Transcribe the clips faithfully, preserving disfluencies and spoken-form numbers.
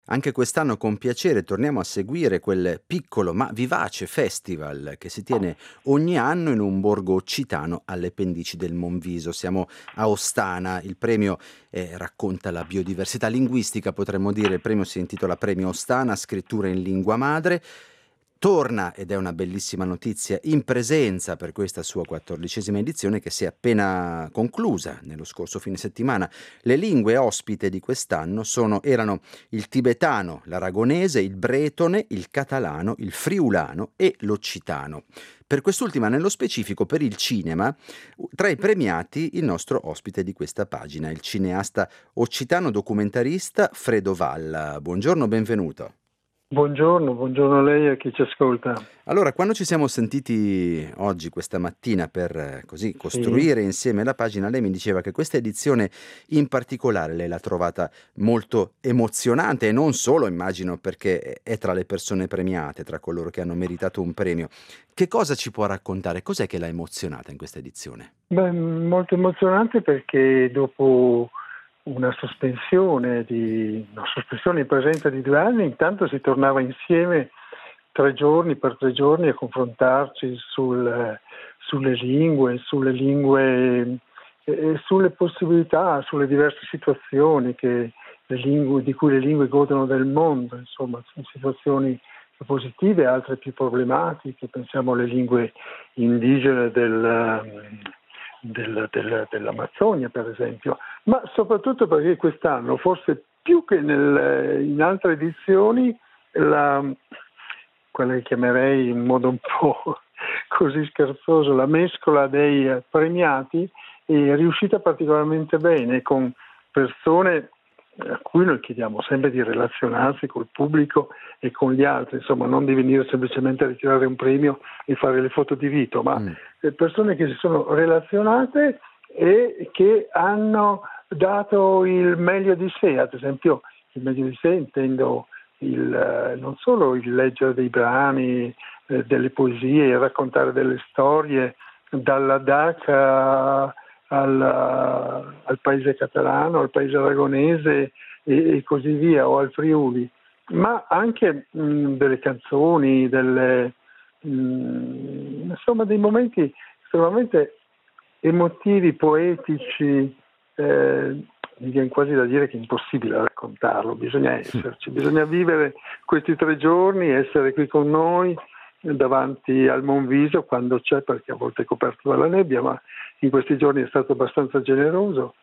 Anche quest'anno con piacere torniamo a seguire quel piccolo ma vivace festival che si tiene ogni anno in un borgo occitano alle pendici del Monviso. Siamo a Ostana, il premio eh, racconta la biodiversità linguistica, potremmo dire, il premio si intitola Premio Ostana, scrittura in lingua madre. Torna, ed è una bellissima notizia, in presenza per questa sua quattordicesima edizione che si è appena conclusa nello scorso fine settimana. Le lingue ospite di quest'anno sono, erano il tibetano, l'aragonese, il bretone, il catalano, il friulano e l'occitano. Per quest'ultima, nello specifico, per il cinema, tra i premiati il nostro ospite di questa pagina, il cineasta occitano documentarista Fredo Valla. Buongiorno, benvenuto. Buongiorno, buongiorno a lei e a chi ci ascolta. Allora, quando ci siamo sentiti oggi, questa mattina, per eh, così Sì. costruire insieme la pagina, lei mi diceva che questa edizione in particolare lei l'ha trovata molto emozionante e non solo, immagino, perché è tra le persone premiate, tra coloro che hanno meritato un premio. Che cosa ci può raccontare? Cos'è che l'ha emozionata in questa edizione? Beh, molto emozionante perché dopo una sospensione di una sospensione in presenza di due anni, intanto si tornava insieme tre giorni per tre giorni a confrontarci sul, sulle lingue, sulle lingue e sulle possibilità, sulle diverse situazioni che le lingue, di cui le lingue godono del mondo, insomma, situazioni positive, altre più problematiche, pensiamo alle lingue indigene del, del, del, dell'Amazzonia per esempio, ma soprattutto perché quest'anno, forse più che nel, in altre edizioni, la, quella che chiamerei in modo un po' così scherzoso, la mescola dei premiati è riuscita particolarmente bene con persone a cui noi chiediamo sempre di relazionarsi col pubblico e con gli altri, insomma non di venire semplicemente a ritirare un premio e fare le foto di rito, ma Mm. persone che si sono relazionate e che hanno dato il meglio di sé. Ad esempio, il meglio di sé intendo il, non solo il leggere dei brani, eh, delle poesie, il raccontare delle storie dalla Daca al, al paese catalano, al paese aragonese e, e così via, o al Friuli, ma anche mh, delle canzoni, delle, mh, insomma dei momenti estremamente emotivi, poetici. eh, mi viene quasi da dire che è impossibile raccontarlo, bisogna esserci, bisogna vivere questi tre giorni, essere qui con noi davanti al Monviso quando c'è, perché a volte è coperto dalla nebbia, ma in questi giorni è stato abbastanza generoso,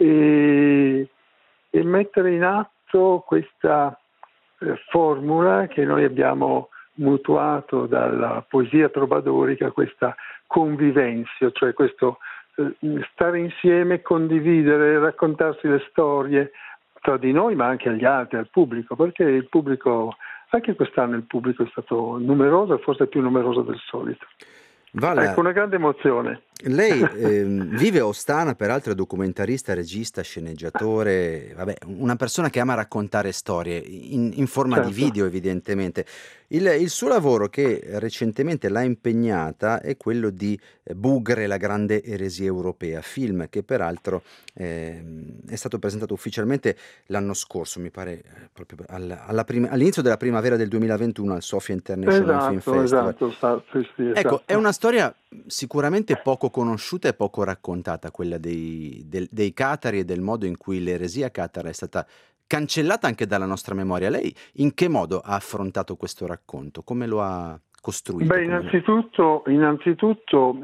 e, e mettere in atto questa eh, formula che noi abbiamo mutuato dalla poesia trobadorica, questa convivenzio, cioè questo eh, stare insieme, condividere, raccontarsi le storie tra di noi ma anche agli altri, al pubblico, perché il pubblico, anche quest'anno il pubblico è stato numeroso e forse più numeroso del solito. Valla, Ecco, una grande emozione. lei ehm, vive a Ostana, peraltro è documentarista, regista, sceneggiatore, vabbè, una persona che ama raccontare storie in, in forma di Certo. video, evidentemente. Il, il suo lavoro che recentemente l'ha impegnata è quello di eh, Bugre, la grande eresia europea, film che peraltro ehm, è stato presentato ufficialmente l'anno scorso, mi pare, eh, proprio alla- alla prima- all'inizio della primavera del duemilaventuno al Sofia International Film Esatto, Festival. esatto, sta- sì, sì, Ecco, è esatto. una storia sicuramente poco conosciuta e poco raccontata, quella dei, del- dei catari e del modo in cui l'eresia catara è stata cancellata anche dalla nostra memoria. Lei in che modo ha affrontato questo racconto? Come lo ha costruito? Beh, Come lo- innanzitutto, innanzitutto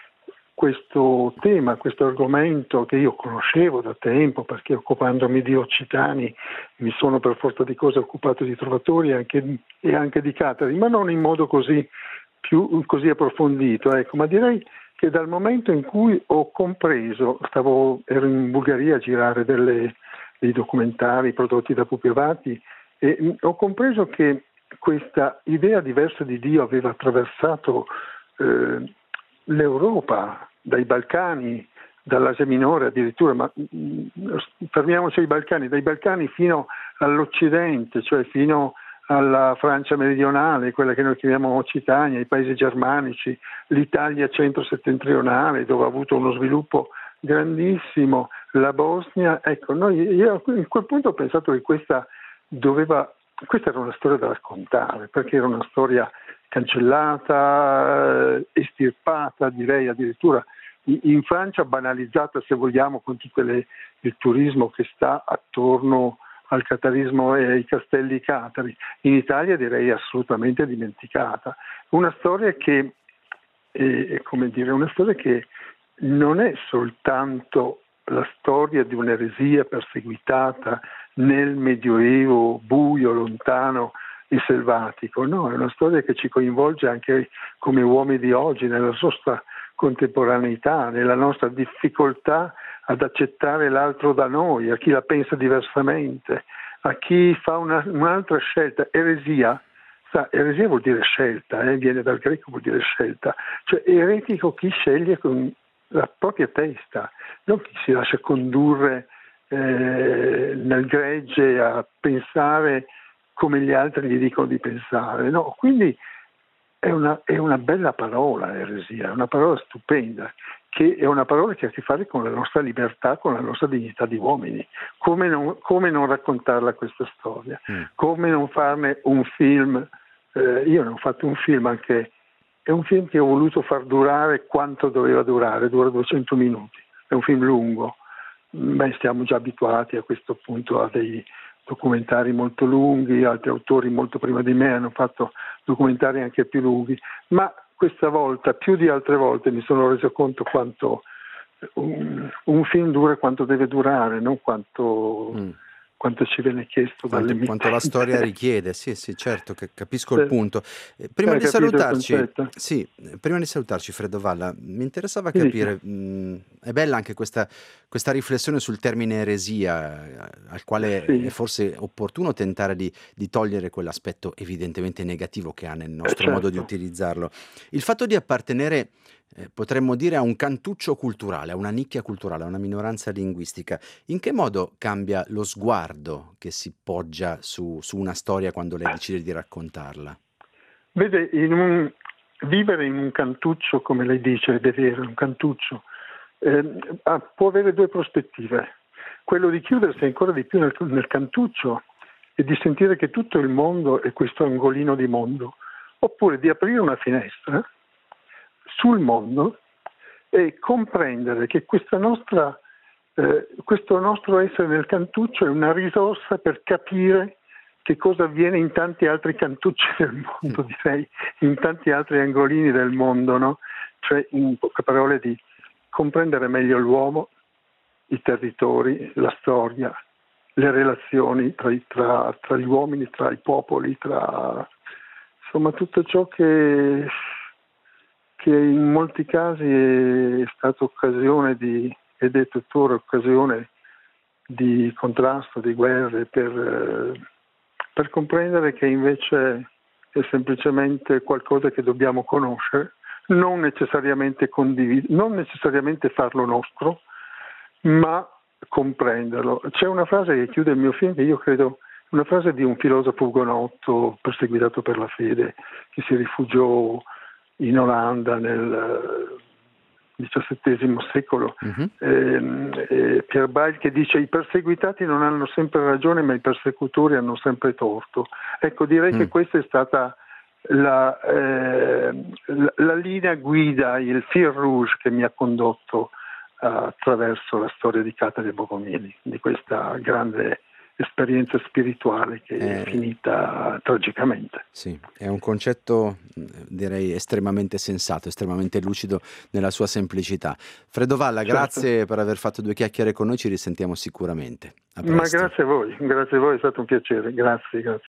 questo tema, questo argomento che io conoscevo da tempo, perché occupandomi di occitani mi sono per forza di cose occupato di trovatori e anche, e anche di catari, ma non in modo così, più, così approfondito, ecco. Ma direi che dal momento in cui ho compreso, stavo, ero in Bulgaria a girare delle, dei documentari prodotti da Pupi Avati, e mh, ho compreso che questa idea diversa di Dio aveva attraversato eh, l'Europa, dai Balcani, dall'Asia Minore addirittura, ma mh, fermiamoci ai Balcani, dai Balcani fino all'Occidente, cioè fino alla Francia meridionale, quella che noi chiamiamo Occitania, i paesi germanici, l'Italia centro-settentrionale, dove ha avuto uno sviluppo grandissimo, la Bosnia. Ecco, noi, io in quel punto ho pensato che questa doveva, questa era una storia da raccontare, perché era una storia cancellata, eh, estirpata, direi addirittura in, in Francia banalizzata, se vogliamo, con tutto le, il turismo che sta attorno al catarismo e ai castelli catari. In Italia direi assolutamente dimenticata. Una storia che, eh, come dire, una storia che non è soltanto la storia di un'eresia perseguitata nel Medioevo buio, lontano e selvatico, no, è una storia che ci coinvolge anche come uomini di oggi, nella nostra contemporaneità, nella nostra difficoltà ad accettare l'altro da noi, a chi la pensa diversamente, a chi fa una, un'altra scelta. Eresia, sa, eresia vuol dire scelta, eh, viene dal greco, vuol dire scelta, cioè eretico chi sceglie con la propria testa, non chi si lascia condurre eh, nel gregge a pensare come gli altri gli dicono di pensare, no, quindi è una, è una bella parola eresia, è una parola stupenda, che è una parola che ha a che fare con la nostra libertà, con la nostra dignità di uomini. Come non, come non raccontarla questa storia? Mm. Come non farne un film? Eh, io ne ho fatto un film anche, è un film che ho voluto far durare quanto doveva durare, dura duecento minuti, è un film lungo. Beh, stiamo già abituati a questo punto a dei documentari molto lunghi, altri autori molto prima di me hanno fatto documentari anche più lunghi, ma questa volta, più di altre volte, mi sono reso conto quanto un, un film dura quanto deve durare, non quanto, mm. quanto ci viene chiesto quanto, dalle quanto la storia richiede. Sì, sì, certo, che capisco sì. il punto. Eh, prima Hai di salutarci, sì, prima di salutarci, Fredo Valla, mi interessava capire, mh, è bella anche questa, questa riflessione sul termine eresia, eh, al quale sì. è forse opportuno tentare di, di togliere quell'aspetto evidentemente negativo che ha nel nostro eh, certo. modo di utilizzarlo. Il fatto di appartenere, eh, potremmo dire, a un cantuccio culturale, a una nicchia culturale, a una minoranza linguistica, in che modo cambia lo sguardo che si poggia su, su una storia quando lei decide di raccontarla? Vede, in un, vivere in un cantuccio, come lei dice, è vero, un cantuccio, eh, può avere due prospettive. Quello di chiudersi ancora di più nel, nel cantuccio e di sentire che tutto il mondo è questo angolino di mondo, oppure di aprire una finestra sul mondo e comprendere che questa nostra, eh, questo nostro essere nel cantuccio è una risorsa per capire che cosa avviene in tanti altri cantucci del mondo, direi, in tanti altri angolini del mondo, no? Cioè, in poche parole, di comprendere meglio l'uomo, i territori, la storia, le relazioni tra, tra, tra gli uomini, tra i popoli, tra insomma tutto ciò che, che in molti casi è stato occasione di, ed è tuttora occasione di contrasto, di guerre, per, per comprendere che invece è semplicemente qualcosa che dobbiamo conoscere, non necessariamente condividere, non necessariamente farlo nostro, ma comprenderlo. C'è una frase che chiude il mio film che io credo, una frase di un filosofo ugonotto perseguitato per la fede, che si rifugiò in Olanda nel diciassettesimo secolo, uh-huh. eh, eh, Pierre Bayle, che dice: i perseguitati non hanno sempre ragione, ma i persecutori hanno sempre torto. Ecco, direi mm. che questa è stata la, eh, la, la linea guida, il fil rouge che mi ha condotto uh, attraverso la storia di Katari e Bogomili, di questa grande esperienza spirituale che eh, è finita tragicamente. Sì, è un concetto direi estremamente sensato, estremamente lucido nella sua semplicità. Fredo Valla, certo. grazie per aver fatto due chiacchiere con noi, ci risentiamo sicuramente. A presto. Ma grazie a voi, grazie a voi, è stato un piacere, grazie, grazie.